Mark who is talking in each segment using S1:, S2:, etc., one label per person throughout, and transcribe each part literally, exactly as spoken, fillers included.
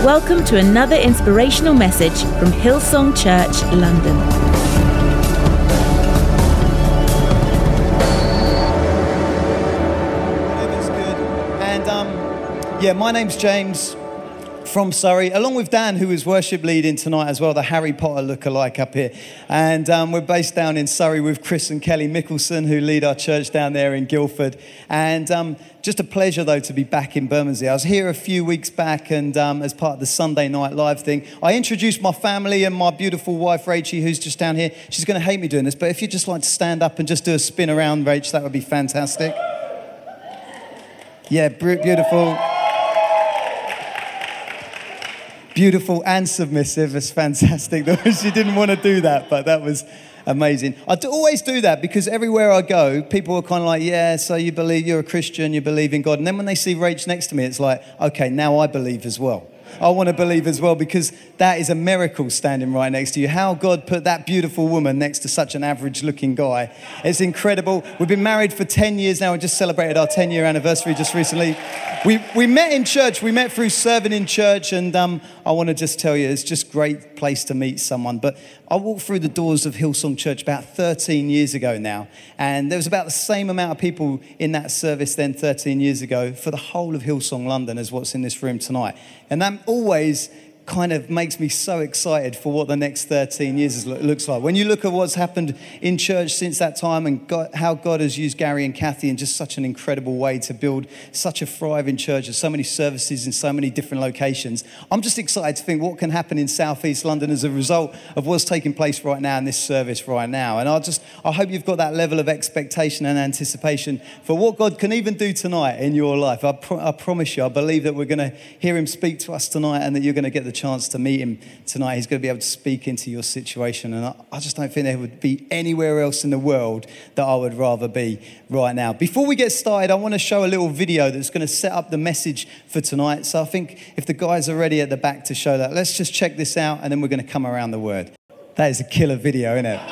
S1: Welcome to another inspirational message from Hillsong Church, London.
S2: It's good. And um, yeah, my name's James from Surrey, along with Dan, who is worship leading tonight as well, the Harry Potter lookalike up here. And um, we're based down in Surrey with Chris and Kelly Mickelson, who lead our church down there in Guildford. And um, just a pleasure, though, to be back in Bermondsey. I was here a few weeks back, and um, as part of the Sunday Night Live thing, I introduced my family and my beautiful wife, Rachie, who's just down here. She's going to hate me doing this, but if you'd just like to stand up and just do a spin around, Rach, that would be fantastic. Yeah, beautiful. Beautiful and submissive. It's fantastic. She didn't want to do that, but that was amazing. I do always do that because everywhere I go, people are kind of like, yeah, so you believe, you're a Christian, you believe in God. And then when they see Rach next to me, it's like, okay, now I believe as well. I want to believe as well because that is a miracle standing right next to you. How God put that beautiful woman next to such an average looking guy. It's incredible. We've been married for ten years now. We just celebrated our ten year anniversary just recently. We we met in church. We met through serving in church. And um, I want to just tell you, it's just a great place to meet someone. But I walked through the doors of Hillsong Church about thirteen years ago now. And there was about the same amount of people in that service then thirteen years ago for the whole of Hillsong London as what's in this room tonight. And that always kind of makes me so excited for what the next thirteen years looks like. When you look at what's happened in church since that time and God, how God has used Gary and Kathy in just such an incredible way to build such a thriving church and so many services in so many different locations, I'm just excited to think what can happen in South East London as a result of what's taking place right now in this service right now. And I just, I hope you've got that level of expectation and anticipation for what God can even do tonight in your life. I, pro- I promise you, I believe that we're going to hear him speak to us tonight and that you're going to get the chance to meet him tonight. He's going to be able to speak into your situation, and I, I just don't think there would be anywhere else in the world that I would rather be right now. Before we get started, I want to show a little video that's going to set up the message for tonight. So I think if the guys are ready at the back to show that, let's just check this out and then we're going to come around the word. That is a killer video, isn't it?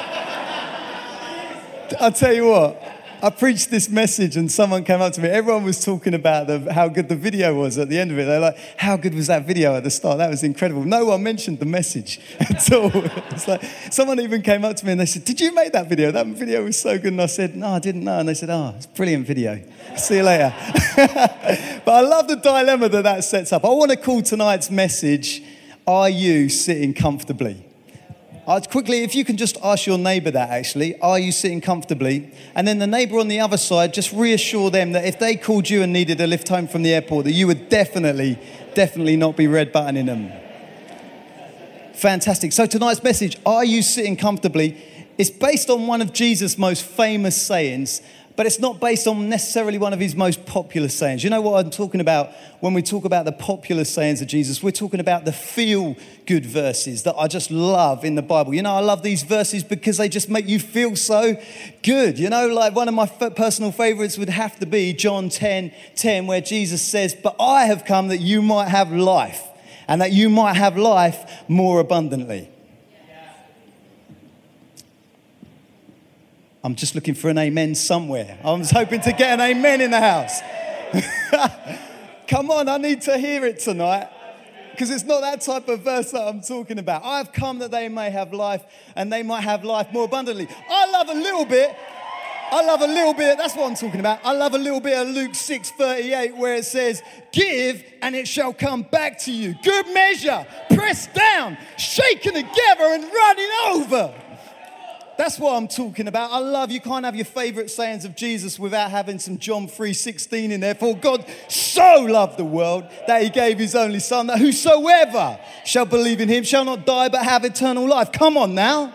S2: I'll tell you what, I preached this message and someone came up to me. Everyone was talking about the, how good the video was at the end of it. They're like, how good was that video at the start? That was incredible. No one mentioned the message at all. It's like, someone even came up to me and they said, did you make that video? That video was so good. And I said, no, I didn't know. And they said, oh, it's a brilliant video. See you later. But I love the dilemma that that sets up. I want to call tonight's message, Are You Sitting Comfortably? I'd quickly, if you can just ask your neighbour that actually, are you sitting comfortably? And then the neighbour on the other side, just reassure them that if they called you and needed a lift home from the airport, that you would definitely, definitely not be red buttoning them. Fantastic. So tonight's message, are you sitting comfortably? It's based on one of Jesus' most famous sayings, but it's not based on necessarily one of his most popular sayings. You know what I'm talking about when we talk about the popular sayings of Jesus? We're talking about the feel-good verses that I just love in the Bible. You know, I love these verses because they just make you feel so good. You know, like one of my f- personal favorites would have to be John ten ten, where Jesus says, but I have come that you might have life, and that you might have life more abundantly. I'm just looking for an amen somewhere. I was hoping to get an amen in the house. Come on, I need to hear it tonight. Because it's not that type of verse that I'm talking about. I've come that they may have life and they might have life more abundantly. I love a little bit. I love a little bit. That's what I'm talking about. I love a little bit of Luke six thirty-eight where it says, give and it shall come back to you. Good measure, pressed down, shaken together and running over. That's what I'm talking about. I love, you can't have your favourite sayings of Jesus without having some John three sixteen in there. For God so loved the world that he gave his only son, that whosoever shall believe in him shall not die but have eternal life. Come on now.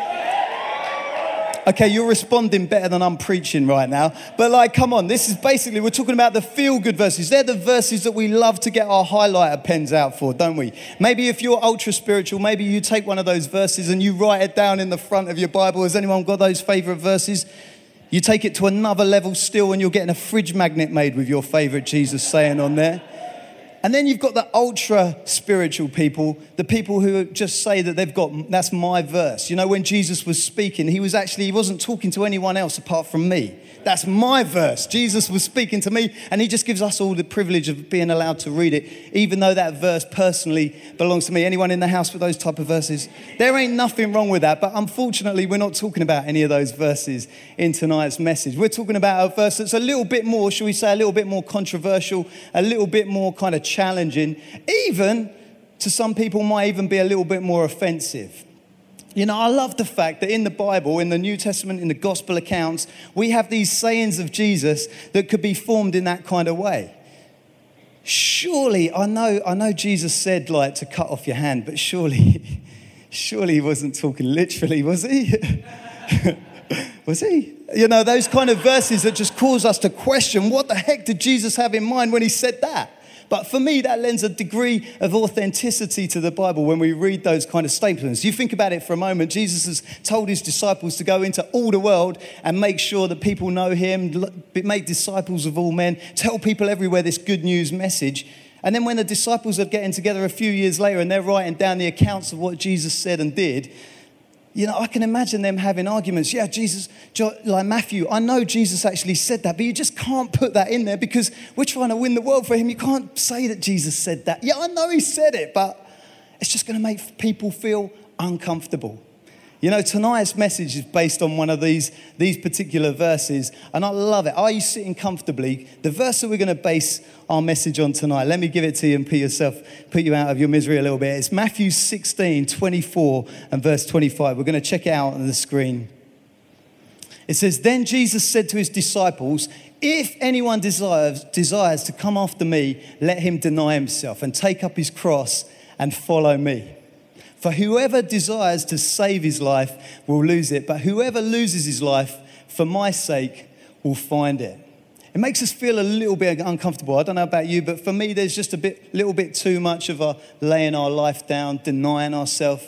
S2: Okay, you're responding better than I'm preaching right now. But like, come on, this is basically, we're talking about the feel-good verses. They're the verses that we love to get our highlighter pens out for, don't we? Maybe if you're ultra-spiritual, maybe you take one of those verses and you write it down in the front of your Bible. Has anyone got those favourite verses? You take it to another level still and you're getting a fridge magnet made with your favourite Jesus saying on there. And then you've got the ultra spiritual people, the people who just say that they've got, that's my verse. You know, when Jesus was speaking, he was actually, he wasn't talking to anyone else apart from me. That's my verse. Jesus was speaking to me, and he just gives us all the privilege of being allowed to read it, even though that verse personally belongs to me. Anyone in the house with those type of verses? There ain't nothing wrong with that, but unfortunately, we're not talking about any of those verses in tonight's message. We're talking about a verse that's a little bit more, shall we say, a little bit more controversial, a little bit more kind of challenging, even to some people might even be a little bit more offensive. You know, I love the fact that in the Bible, in the New Testament, in the gospel accounts, we have these sayings of Jesus that could be formed in that kind of way. Surely, I know, I know Jesus said like to cut off your hand, but surely, surely he wasn't talking literally, was he? Was he? You know, those kind of verses that just cause us to question, what the heck did Jesus have in mind when he said that? But for me, that lends a degree of authenticity to the Bible when we read those kind of statements. You think about it for a moment. Jesus has told his disciples to go into all the world and make sure that people know him, make disciples of all men, tell people everywhere this good news message. And then when the disciples are getting together a few years later and they're writing down the accounts of what Jesus said and did, you know, I can imagine them having arguments. Yeah, Jesus, like Matthew, I know Jesus actually said that, but you just can't put that in there because we're trying to win the world for him. You can't say that Jesus said that. Yeah, I know he said it, but it's just going to make people feel uncomfortable. You know, tonight's message is based on one of these, these particular verses, and I love it. Are you sitting comfortably? The verse that we're going to base our message on tonight, let me give it to you and put yourself, put you out of your misery a little bit. It's Matthew sixteen, twenty-four and verse twenty-five. We're going to check it out on the screen. It says, "Then Jesus said to his disciples, 'If anyone desires, desires to come after me, let him deny himself and take up his cross and follow me. For whoever desires to save his life will lose it, but whoever loses his life for my sake will find it.'" It makes us feel a little bit uncomfortable. I don't know about you, but for me, there's just a bit, little bit too much of a laying our life down, denying ourselves.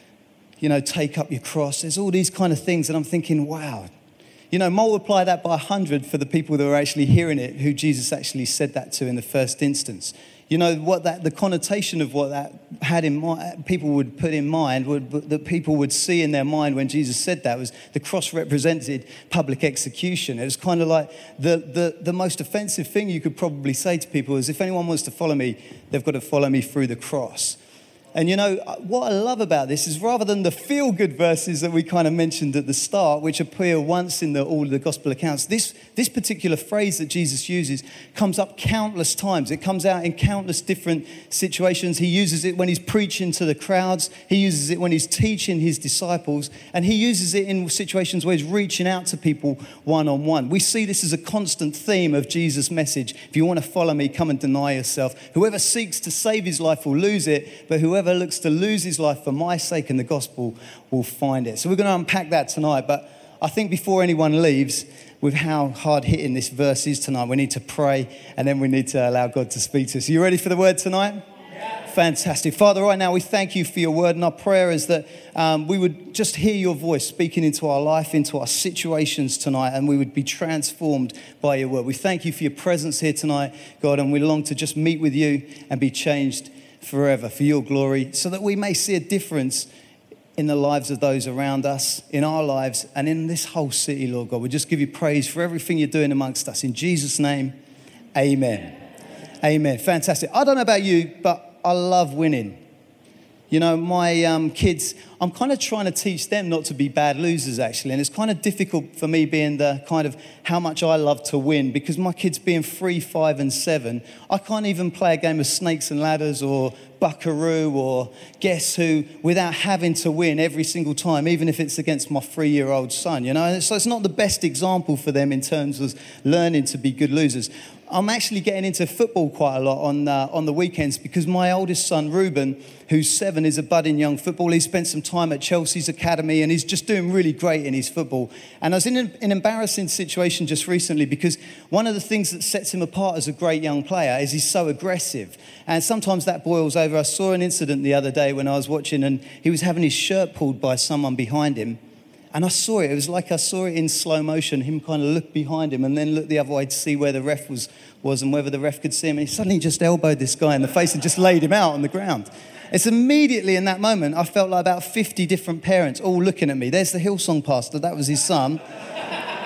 S2: You know, take up your cross. There's all these kind of things, and I'm thinking, wow. You know, multiply that by a hundred for the people that are actually hearing it, who Jesus actually said that to in the first instance. You know, what that, the connotation of what that had in mind, people would put in mind, would, that people would see in their mind when Jesus said that was the cross represented public execution. It was kind of like the, the, the most offensive thing you could probably say to people is, if anyone wants to follow me, they've got to follow me through the cross. And you know, what I love about this is rather than the feel-good verses that we kind of mentioned at the start, which appear once in the, all of the gospel accounts, this, this particular phrase that Jesus uses comes up countless times. It comes out in countless different situations. He uses it when he's preaching to the crowds. He uses it when he's teaching his disciples. And he uses it in situations where he's reaching out to people one-on-one. We see this as a constant theme of Jesus' message. If you want to follow me, come and deny yourself. Whoever seeks to save his life will lose it, but whoever Whoever looks to lose his life for my sake and the gospel will find it. So we're going to unpack that tonight. But I think before anyone leaves, with how hard-hitting this verse is tonight, we need to pray and then we need to allow God to speak to us. Are you ready for the word tonight? Yeah. Fantastic. Father, right now we thank you for your word, and our prayer is that um, we would just hear your voice speaking into our life, into our situations tonight, and we would be transformed by your word. We thank you for your presence here tonight, God, and we long to just meet with you and be changed forever for your glory, so that we may see a difference in the lives of those around us, in our lives, and in this whole city, Lord God. We just give you praise for everything you're doing amongst us. In Jesus' name, amen. Amen. Fantastic. I don't know about you, but I love winning. You know, my um, kids, I'm kind of trying to teach them not to be bad losers, actually. And it's kind of difficult for me being the kind of how much I love to win, because my kids being three, five, and seven, I can't even play a game of snakes and ladders or Buckaroo or Guess Who without having to win every single time, even if it's against my three-year-old son, you know. So it's not the best example for them in terms of learning to be good losers. I'm actually getting into football quite a lot on uh, on the weekends, because my oldest son, Ruben, who's seven, is a budding young footballer. He spent some time at Chelsea's academy and he's just doing really great in his football. And I was in an, an embarrassing situation just recently, because one of the things that sets him apart as a great young player is he's so aggressive. And sometimes that boils over. I saw an incident the other day when I was watching, and he was having his shirt pulled by someone behind him. And I saw it. It was like I saw it in slow motion, him kind of look behind him and then look the other way to see where the ref was, was and whether the ref could see him. And he suddenly just elbowed this guy in the face and just laid him out on the ground. It's immediately in that moment, I felt like about fifty different parents all looking at me. There's the Hillsong pastor. That was his son.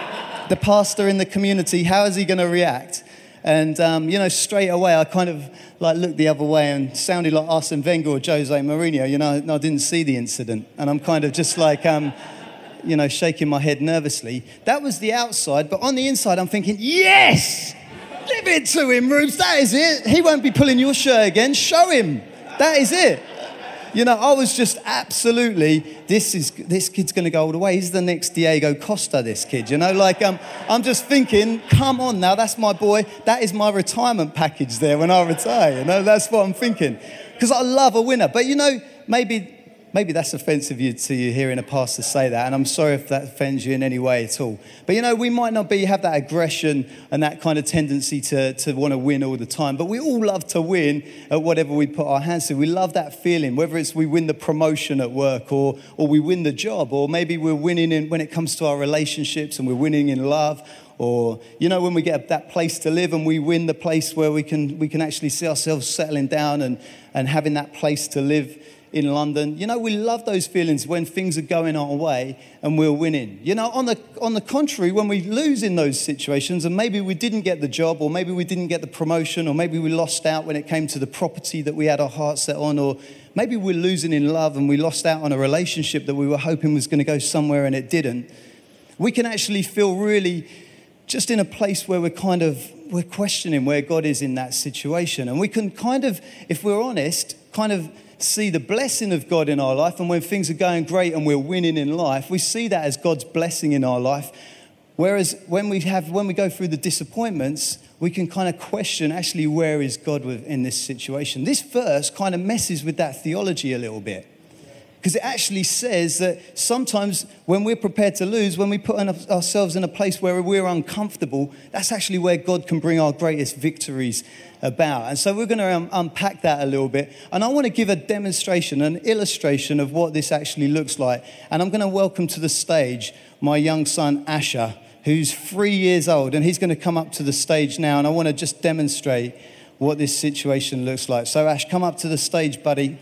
S2: the pastor in the community, how is he going to react? And, um, you know, straight away, I kind of like looked the other way and sounded like Arsene Wenger or Jose Mourinho. You know, I didn't see the incident. And I'm kind of just like, um, you know, shaking my head nervously. That was the outside. But on the inside, I'm thinking, yes, give it to him, Rubes. That is it. He won't be pulling your shirt again. Show him. That is it. You know, I was just absolutely, this is this kid's going to go all the way. He's the next Diego Costa, this kid, you know. Like, um, I'm just thinking, come on now, that's my boy. That is my retirement package there when I retire, you know. That's what I'm thinking. Because I love a winner. But, you know, maybe... Maybe that's offensive to you hearing a pastor say that, and I'm sorry if that offends you in any way at all. But you know, we might not be have that aggression and that kind of tendency to, to want to win all the time, but we all love to win at whatever we put our hands to. We love that feeling, whether it's we win the promotion at work or or we win the job, or maybe we're winning in, when it comes to our relationships and we're winning in love. Or, you know, when we get that place to live and we win the place where we can we can actually see ourselves settling down and, and having that place to live in London. You know, we love those feelings when things are going our way and we're winning. You know, on the on the contrary, when we lose in those situations and maybe we didn't get the job or maybe we didn't get the promotion or maybe we lost out when it came to the property that we had our heart set on, or maybe we're losing in love and we lost out on a relationship that we were hoping was going to go somewhere and it didn't, we can actually feel really just in a place where we're kind of, we're questioning where God is in that situation. And we can kind of, if we're honest, kind of see the blessing of God in our life, and when things are going great and we're winning in life, we see that as God's blessing in our life. Whereas when we have when we go through the disappointments, we can kind of question, actually, where is God in this situation? This verse kind of messes with that theology a little bit, because it actually says that sometimes when we're prepared to lose, when we put ourselves in a place where we're uncomfortable, that's actually where God can bring our greatest victories about. And so we're going to um, unpack that a little bit. And I want to give a demonstration, an illustration of what this actually looks like. And I'm going to welcome to the stage my young son, Asher, who's three years old. And he's going to come up to the stage now. And I want to just demonstrate what this situation looks like. So Ash, come up to the stage, buddy.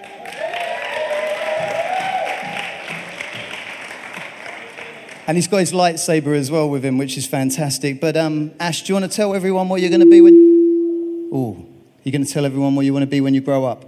S2: And he's got his lightsaber as well with him, which is fantastic. But um, Ash, do you want to tell everyone what you're going to be when... Oh, you're going to tell everyone what you want to be when you grow up?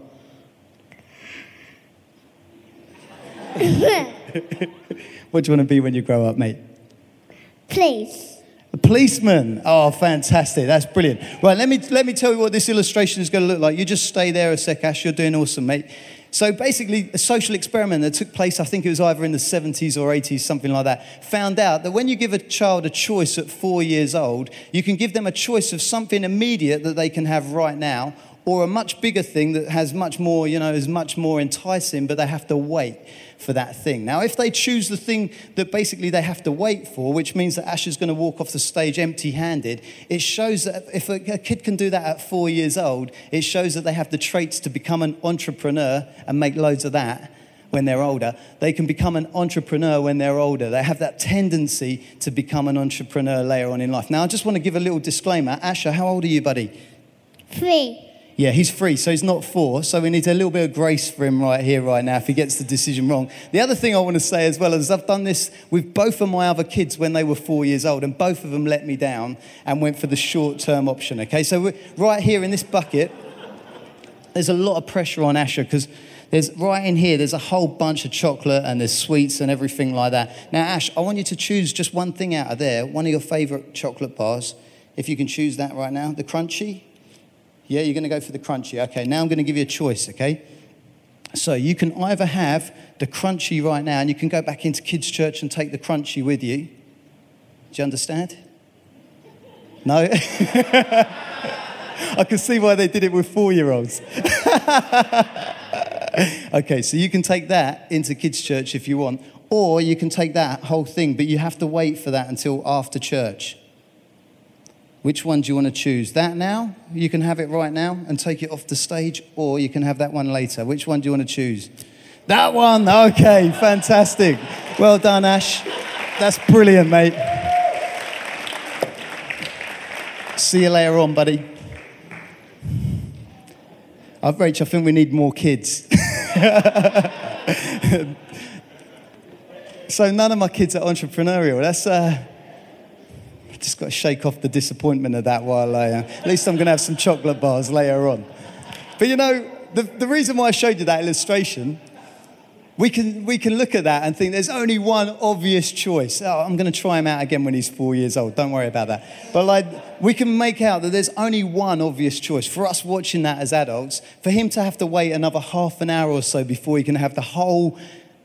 S2: What do you want to be when you grow up, mate?
S3: Police.
S2: A policeman. Oh, fantastic. That's brilliant. Right, let me let me tell you what this illustration is going to look like. You just stay there a sec, Ash. You're doing awesome, mate. So basically, a social experiment that took place, I think it was either in the seventies or eighties, something like that, found out that when you give a child a choice at four years old, you can give them a choice of something immediate that they can have right now, or a much bigger thing that has much more, you know, is much more enticing, but they have to wait for that thing. Now, if they choose the thing that basically they have to wait for, which means that Ash is going to walk off the stage empty-handed, it shows that if a, a kid can do that at four years old, it shows that they have the traits to become an entrepreneur and make loads of that when they're older. They can become an entrepreneur when they're older. They have that tendency to become an entrepreneur later on in life. Now, I just want to give a little disclaimer. Asher, how old are you, buddy?
S3: Three.
S2: Yeah, he's three, so he's not four. So we need a little bit of grace for him right here, right now, if he gets the decision wrong. The other thing I want to say as well is I've done this with both of my other kids when they were four years old, and both of them let me down and went for the short-term option, okay? So we're right here in this bucket, there's a lot of pressure on Asher because there's right in here, there's a whole bunch of chocolate and there's sweets and everything like that. Now, Ash, I want you to choose just one thing out of there, one of your favourite chocolate bars. If you can choose that right now, the crunchy. Yeah, you're going to go for the crunchy. Okay, now I'm going to give you a choice, okay? So you can either have the crunchy right now, and you can go back into kids' church and take the crunchy with you. Do you understand? No? I can see why they did it with four-year-olds. Okay, so you can take that into kids' church if you want, or you can take that whole thing, but you have to wait for that until after church. Which one do you want to choose? That now? You can have it right now and take it off the stage, or you can have that one later. Which one do you want to choose? That one. Okay, fantastic. Well done, Ash. That's brilliant, mate. See you later on, buddy. Oh, Rach, I think we need more kids. So none of my kids are entrepreneurial. That's... Uh, Just got to shake off the disappointment of that while I, uh, at least I'm going to have some chocolate bars later on. But you know, the, the reason why I showed you that illustration, we can we can look at that and think there's only one obvious choice. Oh, I'm going to try him out again when he's four years old. Don't worry about that. But like, we can make out that there's only one obvious choice for us watching that as adults, for him to have to wait another half an hour or so before he can have the whole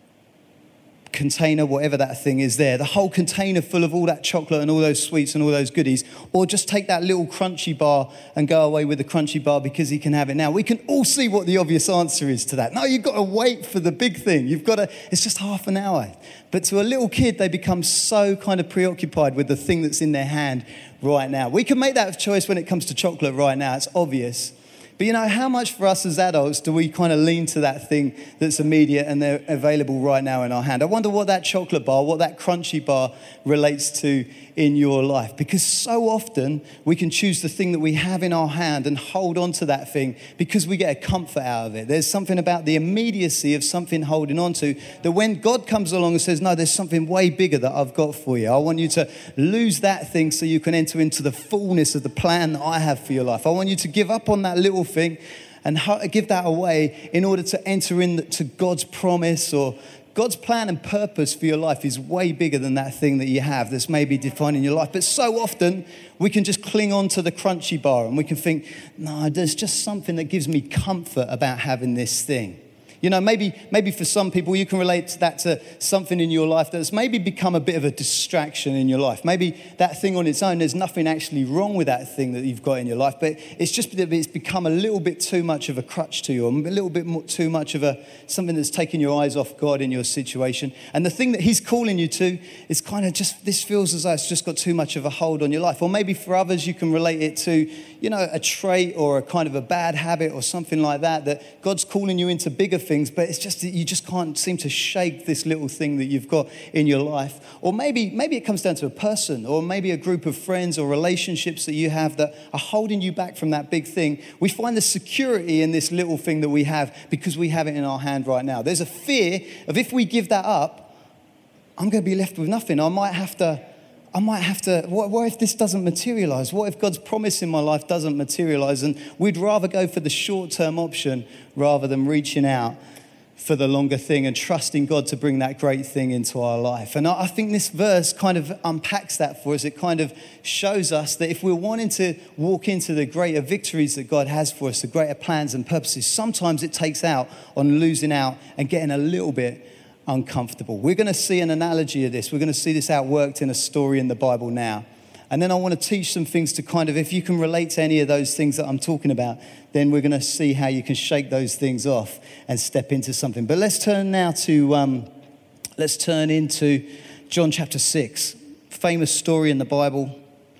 S2: container, whatever that thing is there, the whole container full of all that chocolate and all those sweets and all those goodies, or just take that little crunchy bar and go away with the crunchy bar because he can have it now. We can all see what the obvious answer is to that. No, you've got to wait for the big thing. You've got to, it's just half an hour. But to a little kid, they become so kind of preoccupied with the thing that's in their hand right now. We can make that choice when it comes to chocolate right now. It's obvious. But you know, how much for us as adults do we kind of lean to that thing that's immediate and they're available right now in our hand? I wonder what that chocolate bar, what that crunchy bar relates to in your life. Because so often we can choose the thing that we have in our hand and hold on to that thing because we get a comfort out of it. There's something about the immediacy of something holding on to that when God comes along and says, no, there's something way bigger that I've got for you. I want you to lose that thing so you can enter into the fullness of the plan that I have for your life. I want you to give up on that little thing and give that away in order to enter into God's promise, or God's plan and purpose for your life is way bigger than that thing that you have that's maybe defining your life. But so often we can just cling on to the crunchy bar and we can think, no, there's just something that gives me comfort about having this thing. You know, maybe maybe for some people, you can relate to that to something in your life that's maybe become a bit of a distraction in your life. Maybe that thing on its own, there's nothing actually wrong with that thing that you've got in your life, but it's just that it's become a little bit too much of a crutch to you, a little bit more, too much of a something that's taken your eyes off God in your situation. And the thing that he's calling you to is kind of just, this feels as though it's just got too much of a hold on your life. Or maybe for others, you can relate it to, you know, a trait or a kind of a bad habit or something like that, that God's calling you into bigger things. Things, but it's just that you just can't seem to shake this little thing that you've got in your life. Or maybe maybe it comes down to a person, or maybe a group of friends or relationships that you have that are holding you back from that big thing. We find the security in this little thing that we have because we have it in our hand right now. There's a fear of if we give that up, I'm going to be left with nothing. I might have to I might have to, what, what if this doesn't materialize? What if God's promise in my life doesn't materialize? And we'd rather go for the short-term option rather than reaching out for the longer thing and trusting God to bring that great thing into our life. And I think this verse kind of unpacks that for us. It kind of shows us that if we're wanting to walk into the greater victories that God has for us, the greater plans and purposes, sometimes it takes out on losing out and getting a little bit uncomfortable. We're going to see an analogy of this. We're going to see this outworked in a story in the Bible now. And then I want to teach some things to kind of, if you can relate to any of those things that I'm talking about, then we're going to see how you can shake those things off and step into something. But let's turn now to, um, let's turn into John chapter six, famous story in the Bible.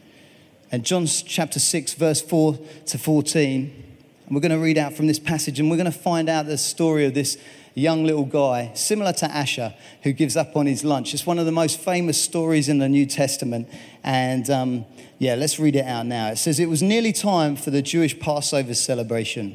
S2: And John chapter six, verse four to fourteen. And we're going to read out from this passage, and we're going to find out the story of this young little guy, similar to Asher, who gives up on his lunch. It's one of the most famous stories in the New Testament. And um, yeah, let's read it out now. It says, it was nearly time for the Jewish Passover celebration.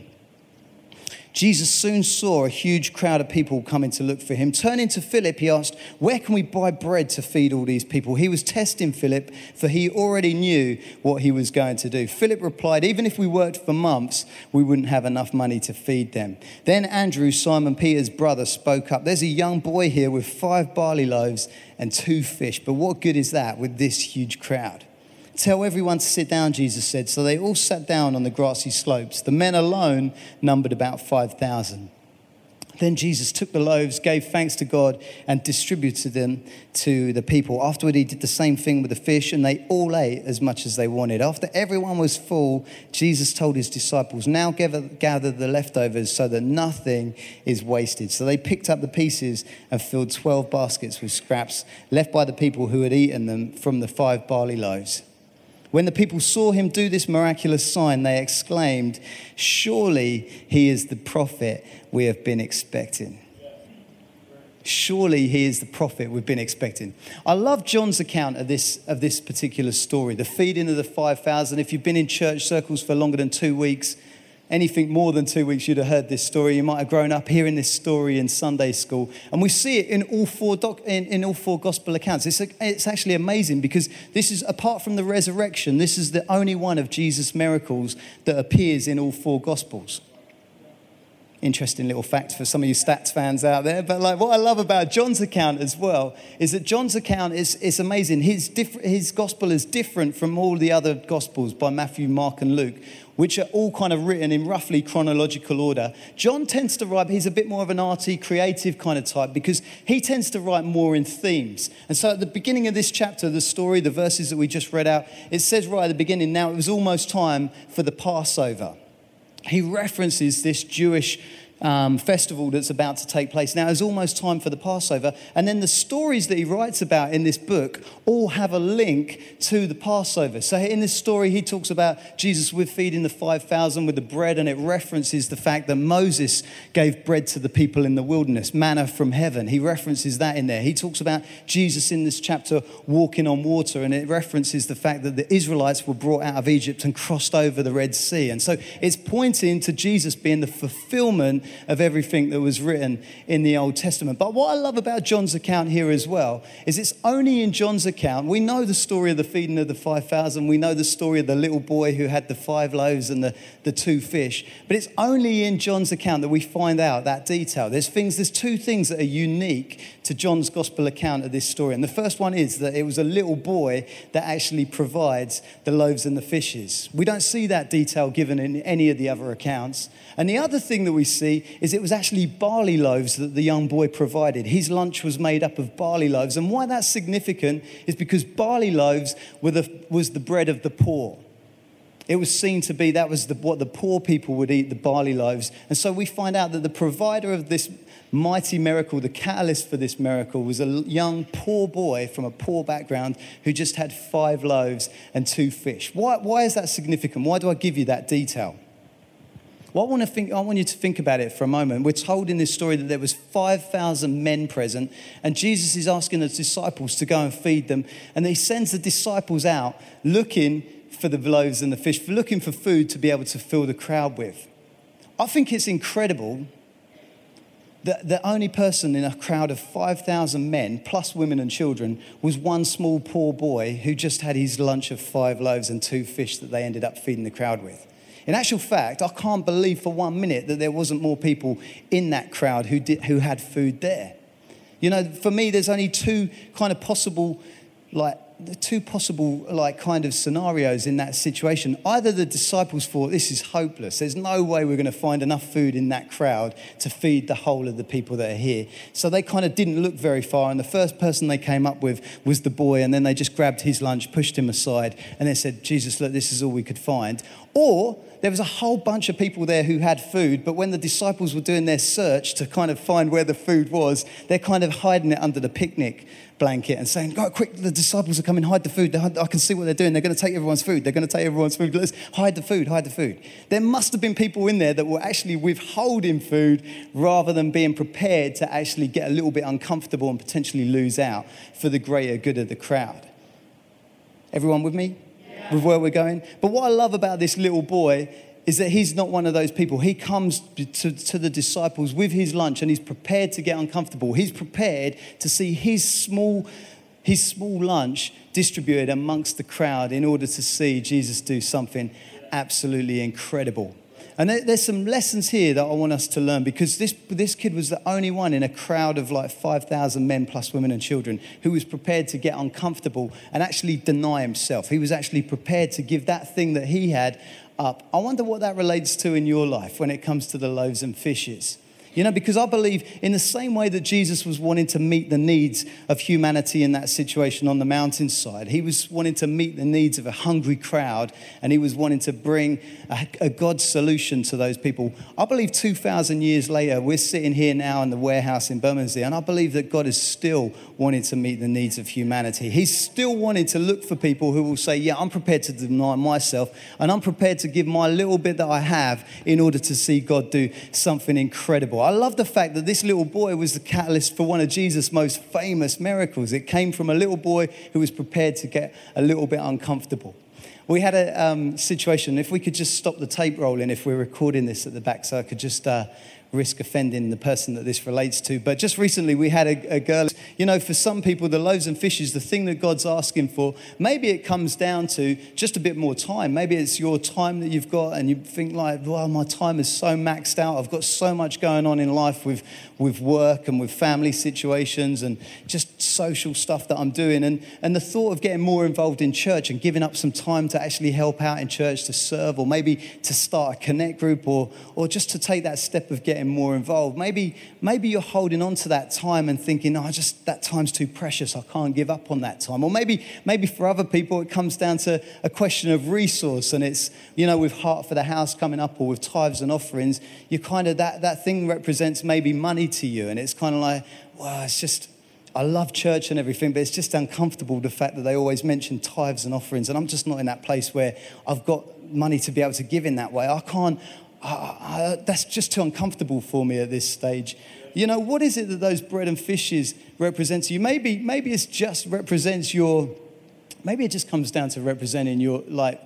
S2: Jesus soon saw a huge crowd of people coming to look for him. Turning to Philip, he asked, where can we buy bread to feed all these people? He was testing Philip, for he already knew what he was going to do. Philip replied, even if we worked for months, we wouldn't have enough money to feed them. Then Andrew, Simon Peter's brother, spoke up. There's a young boy here with five barley loaves and two fish, but what good is that with this huge crowd? Tell everyone to sit down, Jesus said. So they all sat down on the grassy slopes. The men alone numbered about five thousand. Then Jesus took the loaves, gave thanks to God, and distributed them to the people. Afterward, he did the same thing with the fish, and they all ate as much as they wanted. After everyone was full, Jesus told his disciples, now gather, gather the leftovers so that nothing is wasted. So they picked up the pieces and filled twelve baskets with scraps left by the people who had eaten them from the five barley loaves. When the people saw him do this miraculous sign, they exclaimed, surely he is the prophet we have been expecting. Surely he is the prophet we've been expecting. I love John's account of this, of this particular story, the feeding of the five thousand. If you've been in church circles for longer than two weeks, anything more than two weeks, you'd have heard this story. You might have grown up hearing this story in Sunday school. And we see it in all four doc, in, in all four gospel accounts. It's, a, it's actually amazing because this is, apart from the resurrection, this is the only one of Jesus' miracles that appears in all four gospels. Interesting little fact for some of you stats fans out there. But like what I love about John's account as well is that John's account is, is amazing. His, diff- his gospel is different from all the other gospels by Matthew, Mark and Luke, which are all kind of written in roughly chronological order. John tends to write, he's a bit more of an arty, creative kind of type because he tends to write more in themes. And so at the beginning of this chapter, the story, the verses that we just read out, it says right at the beginning, now it was almost time for the Passover. He references this Jewish um, festival that's about to take place. Now, it's almost time for the Passover. And then the stories that he writes about in this book all have a link to the Passover. So in this story, he talks about Jesus with feeding the five thousand with the bread, and it references the fact that Moses gave bread to the people in the wilderness, manna from heaven. He references that in there. He talks about Jesus in this chapter walking on water, and it references the fact that the Israelites were brought out of Egypt and crossed over the Red Sea. And so it's pointing to Jesus being the fulfillment of everything that was written in the Old Testament. But what I love about John's account here as well is it's only in John's account. We know the story of the feeding of the five thousand. We know the story of the little boy who had the five loaves and the, the two fish. But it's only in John's account that we find out that detail. There's things, there's two things that are unique to John's gospel account of this story. And the first one is that it was a little boy that actually provides the loaves and the fishes. We don't see that detail given in any of the other accounts. And the other thing that we see is it was actually barley loaves that the young boy provided. His lunch was made up of barley loaves. And why that's significant is because barley loaves were the, was the bread of the poor. It was seen to be, that was the, what the poor people would eat, the barley loaves. And so we find out that the provider of this mighty miracle, the catalyst for this miracle, was a young poor boy from a poor background who just had five loaves and two fish. Why, why is that significant? Why do I give you that detail? Well, I want to think. I want you to think about it for a moment. We're told in this story that there was five thousand men present, and Jesus is asking the disciples to go and feed them, and he sends the disciples out looking for the loaves and the fish, for looking for food to be able to fill the crowd with. I think it's incredible that the only person in a crowd of five thousand men, plus women and children, was one small poor boy who just had his lunch of five loaves and two fish that they ended up feeding the crowd with. In actual fact, I can't believe for one minute that there wasn't more people in that crowd who did, who had food there. You know, for me, there's only two kind of possible, like, the two possible, like, kind of scenarios in that situation. Either the disciples thought, this is hopeless. There's no way we're going to find enough food in that crowd to feed the whole of the people that are here. So they kind of didn't look very far. And the first person they came up with was the boy. And then they just grabbed his lunch, pushed him aside, and they said, Jesus, look, this is all we could find. Or there was a whole bunch of people there who had food, but when the disciples were doing their search to kind of find where the food was, they're kind of hiding it under the picnic blanket and saying, go quick, the disciples are coming, hide the food. I can see what they're doing. They're going to take everyone's food. They're going to take everyone's food. Let's hide the food, hide the food. There must have been people in there that were actually withholding food rather than being prepared to actually get a little bit uncomfortable and potentially lose out for the greater good of the crowd. Everyone with me? With where we're going? But what I love about this little boy is that he's not one of those people. He comes to, to the disciples with his lunch and he's prepared to get uncomfortable. He's prepared to see his small, his small lunch distributed amongst the crowd in order to see Jesus do something absolutely incredible. And there's some lessons here that I want us to learn, because this, this kid was the only one in a crowd of like five thousand men plus women and children who was prepared to get uncomfortable and actually deny himself. He was actually prepared to give that thing that he had up. I wonder what that relates to in your life when it comes to the loaves and fishes. You know, because I believe in the same way that Jesus was wanting to meet the needs of humanity in that situation on the mountainside, he was wanting to meet the needs of a hungry crowd, and he was wanting to bring a, a God solution to those people. I believe two thousand years later, we're sitting here now in the warehouse in Bermondsey, and I believe that God is still wanting to meet the needs of humanity. He's still wanting to look for people who will say, yeah, I'm prepared to deny myself, and I'm prepared to give my little bit that I have in order to see God do something incredible. I love the fact that this little boy was the catalyst for one of Jesus' most famous miracles. It came from a little boy who was prepared to get a little bit uncomfortable. We had a um, situation, if we could just stop the tape rolling if we're recording this at the back, so I could just uh, risk offending the person that this relates to. But just recently we had a, a girl, you know, for some people, the loaves and fishes, the thing that God's asking for, maybe it comes down to just a bit more time. Maybe it's your time that you've got and you think like, well, my time is so maxed out. I've got so much going on in life with, with work and with family situations and just social stuff that I'm doing. And, and the thought of getting more involved in church and giving up some time to actually help out in church, to serve, or maybe to start a connect group, or or just to take that step of getting more involved. Maybe maybe you're holding on to that time and thinking, oh, I just that time's too precious. I can't give up on that time. Or maybe maybe for other people it comes down to a question of resource, and it's, you know, with Heart for the House coming up or with tithes and offerings, you kind of that that thing represents maybe money to you, and it's kind of like, well, it's just, I love church and everything, but it's just uncomfortable, the fact that they always mention tithes and offerings, and I'm just not in that place where I've got money to be able to give in that way. I can't, I, I, that's just too uncomfortable for me at this stage. You know, what is it that those bread and fishes represent to you? Maybe, maybe it's just represents your, maybe it just comes down to representing your, like,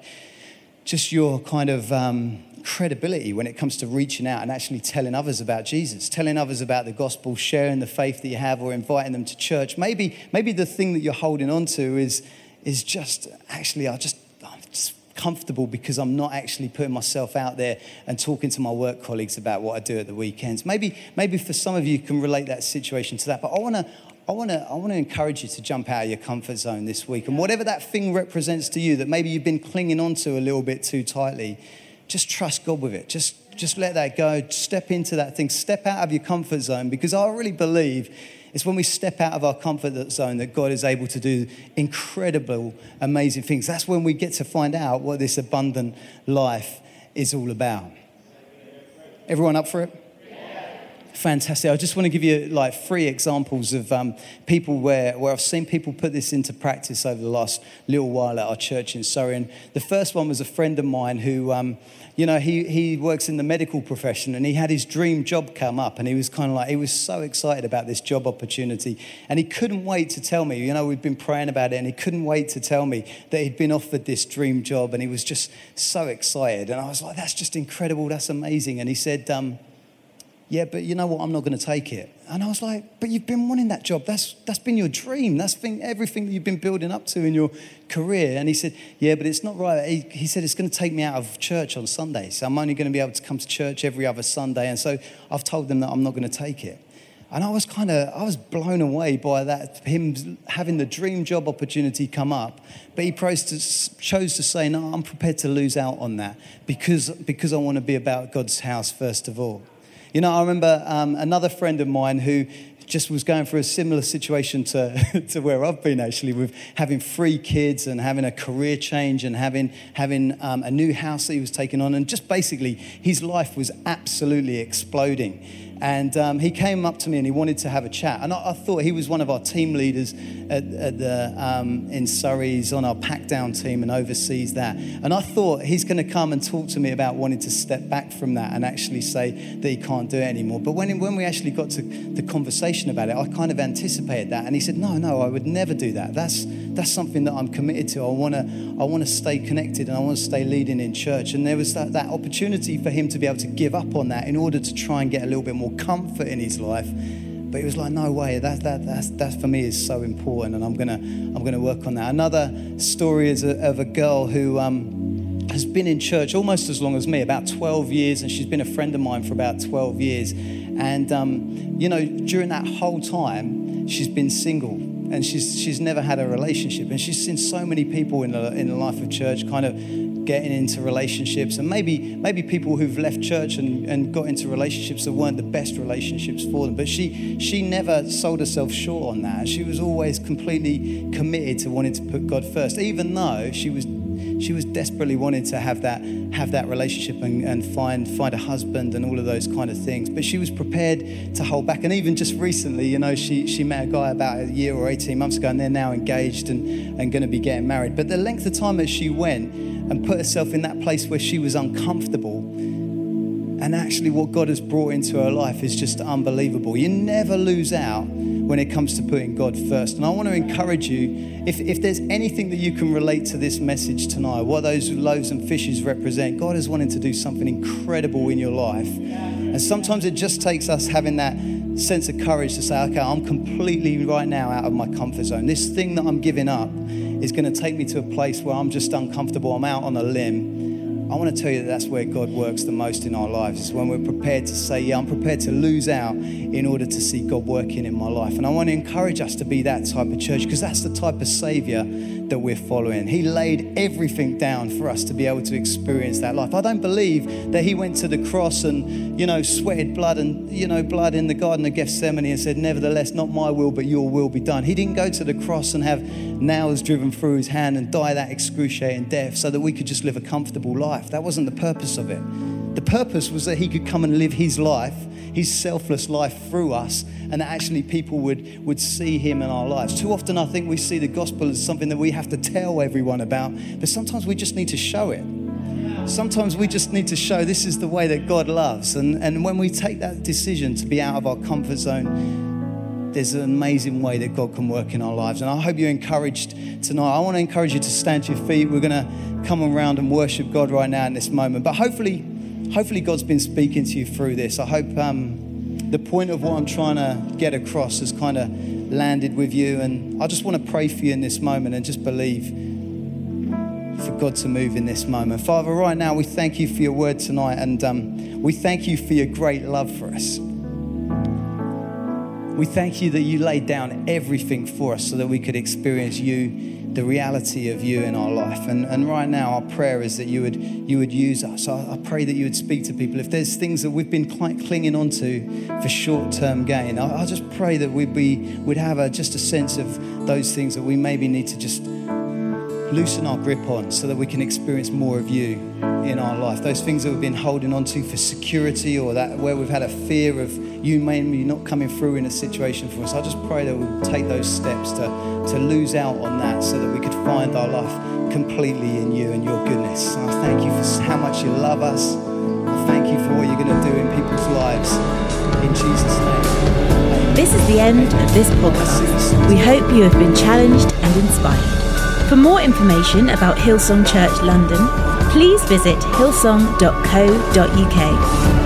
S2: just your kind of um, credibility when it comes to reaching out and actually telling others about Jesus, telling others about the gospel, sharing the faith that you have, or inviting them to church. Maybe, maybe the thing that you're holding on to is, is just, actually, I just, I'm just comfortable because I'm not actually putting myself out there and talking to my work colleagues about what I do at the weekends. Maybe, maybe for some of you, you can relate that situation to that. But I want to, I want to, I want to encourage you to jump out of your comfort zone this week, and whatever that thing represents to you that maybe you've been clinging on to a little bit too tightly, just trust God with it. Just, just let that go. Step into that thing. Step out of your comfort zone, because I really believe it's when we step out of our comfort zone that God is able to do incredible, amazing things. That's when we get to find out what this abundant life is all about. Everyone up for it? Fantastic. I just want to give you like three examples of um, people where, where I've seen people put this into practice over the last little while at our church in Surrey. And the first one was a friend of mine who, um, you know, he, he works in the medical profession, and he had his dream job come up, and he was kind of like, he was so excited about this job opportunity, and he couldn't wait to tell me, you know, we'd been praying about it, and he couldn't wait to tell me that he'd been offered this dream job, and he was just so excited. And I was like, that's just incredible. That's amazing. And he said, um, yeah, but you know what? I'm not going to take it. And I was like, but you've been wanting that job. That's that's been your dream. That's been everything that you've been building up to in your career. And he said, yeah, but it's not right. He, he said, it's going to take me out of church on Sundays. So I'm only going to be able to come to church every other Sunday. And so I've told them that I'm not going to take it. And I was kind of, I was blown away by that, him having the dream job opportunity come up. But he chose to, chose to say, no, I'm prepared to lose out on that because, because I want to be about God's house first of all. You know, I remember um, another friend of mine who just was going through a similar situation to, to where I've been, actually, with having three kids and having a career change and having having um, a new house that he was taking on. And just basically, his life was absolutely exploding. And um, he came up to me and he wanted to have a chat. And I, I thought he was one of our team leaders at, at the um, in Surrey. He's on our pack down team and oversees that. And I thought he's going to come and talk to me about wanting to step back from that and actually say that he can't do it anymore. But when when we actually got to the conversation about it, I kind of anticipated that. And he said, no, no, I would never do that. That's that's something that I'm committed to. I want to I want to stay connected, and I want to stay leading in church. And there was that, that opportunity for him to be able to give up on that in order to try and get a little bit more comfort in his life. But he was like, no way, that that that's, that for me is so important, and I'm gonna I'm gonna work on that. Another story is a, of a girl who um, has been in church almost as long as me, about twelve years, and she's been a friend of mine for about twelve years. And um, you know, during that whole time, she's been single, and she's she's never had a relationship, and she's seen so many people in the in the life of church kind of getting into relationships, and maybe maybe people who've left church and, and got into relationships that weren't the best relationships for them. But she she never sold herself short on that. She was always completely committed to wanting to put God first, even though she was she was desperately wanting to have that have that relationship and, and find find a husband and all of those kind of things. But she was prepared to hold back. And even just recently, you know, she she met a guy about a year or eighteen months ago, and they're now engaged and, and going to be getting married. But the length of time that she went and put herself in that place where she was uncomfortable, and actually what God has brought into her life is just unbelievable. You never lose out when it comes to putting God first. And I want to encourage you, if, if there's anything that you can relate to this message tonight, what those loaves and fishes represent, God is wanting to do something incredible in your life. And sometimes it just takes us having that sense of courage to say, okay, I'm completely right now out of my comfort zone. This thing that I'm giving up is going to take me to a place where I'm just uncomfortable. I'm out on a limb. I want to tell you that that's where God works the most in our lives. It's when we're prepared to say, yeah, I'm prepared to lose out in order to see God working in my life. And I want to encourage us to be that type of church, because that's the type of Saviour that we're following. He laid everything down for us to be able to experience that life. I don't believe that he went to the cross and, you know, sweated blood and, you know, blood in the Garden of Gethsemane and said, nevertheless, not my will, but your will be done. He didn't go to the cross and have nails driven through his hand and die that excruciating death so that we could just live a comfortable life. That wasn't the purpose of it. The purpose was that he could come and live his life, his selfless life through us, and that actually people would, would see him in our lives. Too often I think we see the gospel as something that we have to tell everyone about, but sometimes we just need to show it. Sometimes we just need to show this is the way that God loves. And, and when we take that decision to be out of our comfort zone, there's an amazing way that God can work in our lives. And I hope you're encouraged tonight. I want to encourage you to stand to your feet. We're going to come around and worship God right now in this moment. But hopefully, hopefully God's been speaking to you through this. I hope um, the point of what I'm trying to get across has kind of landed with you. And I just want to pray for you in this moment and just believe for God to move in this moment. Father, right now we thank you for your word tonight, and um, we thank you for your great love for us. We thank you that you laid down everything for us so that we could experience you, the reality of you in our life. And, and right now our prayer is that you would you would use us. I, I pray that you would speak to people. If there's things that we've been cl- clinging on to for short-term gain, I, I just pray that we'd, be, we'd have a, just a sense of those things that we maybe need to just loosen our grip on so that we can experience more of you in our life. Those things that we've been holding on to for security, or that where we've had a fear of you maybe not coming through in a situation for us. I just pray that we'll take those steps to, to lose out on that so that we could find our life completely in you and your goodness. And I thank you for how much you love us. I thank you for what you're going to do in people's lives. In Jesus' name. Amen.
S1: This is the end of this podcast. We hope you have been challenged and inspired. For more information about Hillsong Church London, please visit hillsong dot co dot uk.